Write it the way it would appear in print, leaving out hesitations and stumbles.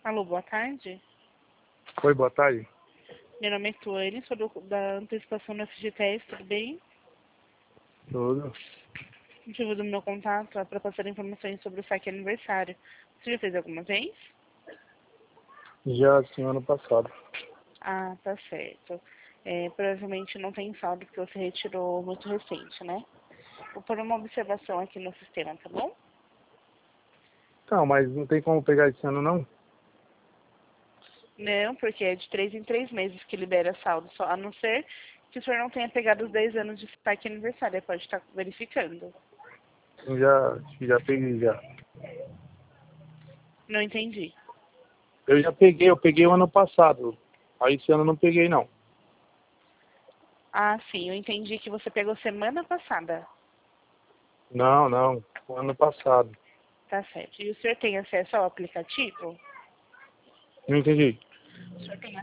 Alô, boa tarde. Oi, boa tarde. Meu nome é Tuane, sou da antecipação do FGTS, tudo bem? Tudo. O motivo do meu contato é para passar informações sobre o saque aniversário. Você já fez alguma vez? Já sim, ano passado. Ah, tá certo. Provavelmente não tem saldo porque você retirou muito recente, né? Vou pôr uma observação aqui no sistema, tá bom? Não, mas não tem como pegar esse ano, não? Não, porque é de 3 em 3 meses que libera saldo, só a não ser que o senhor não tenha pegado os 10 anos de saque aniversário, aí pode estar verificando. Já peguei já. Não entendi. Eu peguei o ano passado. Aí esse ano eu não peguei, não. Ah, sim, eu entendi que você pegou semana passada. Não, o ano passado. Tá certo. E o senhor tem acesso ao aplicativo? Não entendi. O senhor tem